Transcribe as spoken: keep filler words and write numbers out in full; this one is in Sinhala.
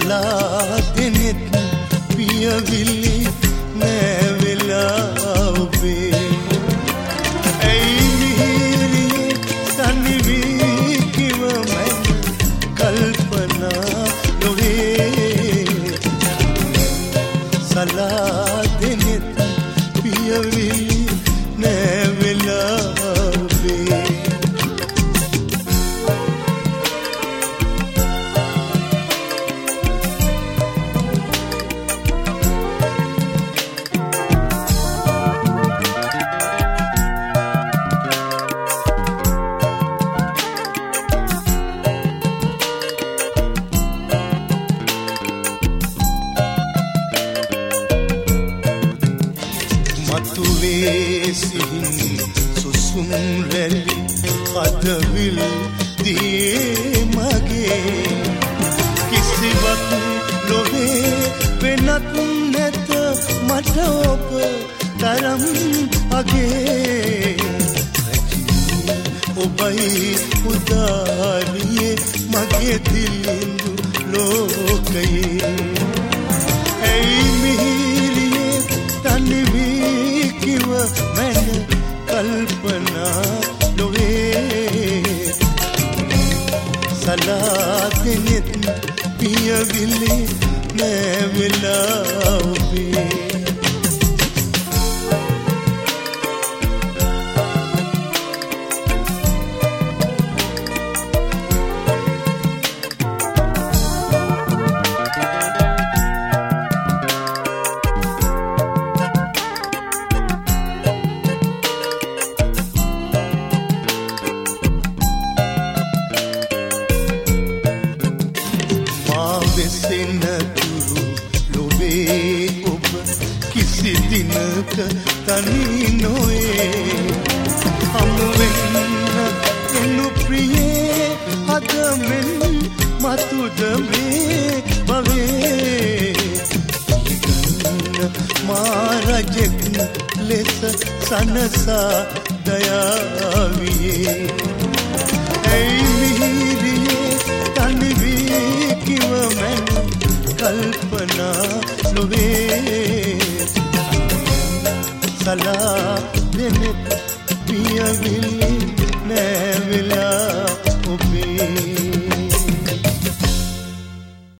සලා දෙනෙත් පියවිලි නෑ වෙලා ඔබේ ඇයි මිහිරියේ තනි වී කිව මැන කල්පනා නොවේ සලා දෙනෙත් පියවිලි නෑ වෙලා ඔබේ මතුවේ සිහින් සුසුම් රැලි අදවිල් දියේ මගේ කිසිවක් නොවේ වෙනත් නැත මට ඔබ තරම් අගේ ඔබයි උදාරියේ මගේ දිලිඳු ලෝකයේ ඇයි මිහිරියේ තනි වී කිව මැන කල්පනා නොවේ සලා දෙනෙත් පියවිලි නෑ වෙලා ඔබේ වෙසෙනතුරු ලොවේ ඔබ කිසි දිනක තනි නොවේ හමුවෙන්න එනු ප්‍රියේ අද මෙන් මතුද මේ බවේ මාරජෙක් ලෙස සනසා දයාවියේ ඇයි මිහිරියේ තනි වී කිව මැන කල්පනා නොවේ සලා දෙනෙත් පියවිලි නෑ වෙලා ඔබේ